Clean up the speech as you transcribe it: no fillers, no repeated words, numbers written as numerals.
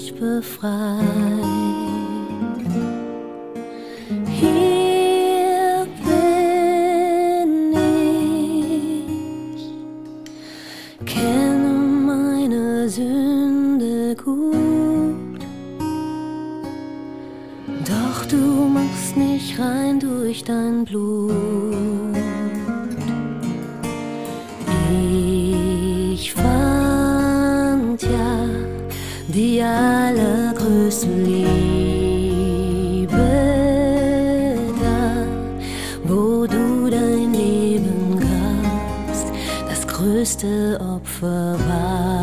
mich befreit. Hier bin ich, kenne meine Sünde gut, doch du machst mich rein durch dein Blut. Ich fand ja die allergrößte Liebe da, wo du dein Leben gabst, das größte Opfer war.